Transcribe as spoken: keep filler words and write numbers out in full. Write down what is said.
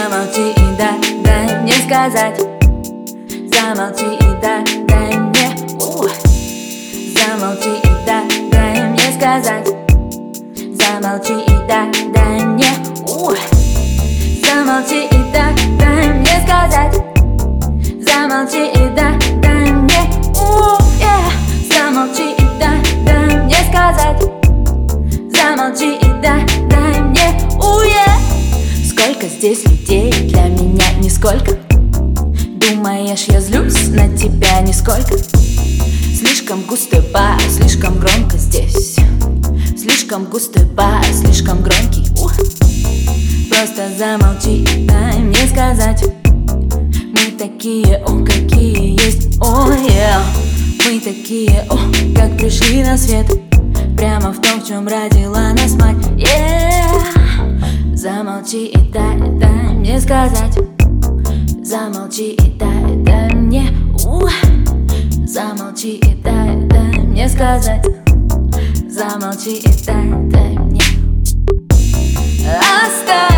Замолчи и дай, дай мне сказать. Замолчи и дай, дай мне у. Замолчи и дай, дай мне сказать. Замолчи и дай, дай мне у. Замолчи и дай, дай мне сказать. Замолчи и дай, дай мне у. Yeah. Замолчи и дай, дай мне сказать. Замолчи и дай, дай мне у. Yeah. Сколько здесь людей, для меня нисколько. Думаешь, я злюсь на тебя нисколько? Слишком густой бас, слишком громко здесь. Слишком густой бас, слишком громкий. Ух. Просто замолчи, дай мне сказать. Мы такие, о, какие есть, о, yeah. Мы такие, о, как пришли на свет. Прямо в том, в чем родила нас мать, yeah. Замолчи и дай, дай мне сказать. Замолчи и дай, дай мне у. Замолчи и дай, дай мне сказать. Замолчи и дай, дай мне. Оставь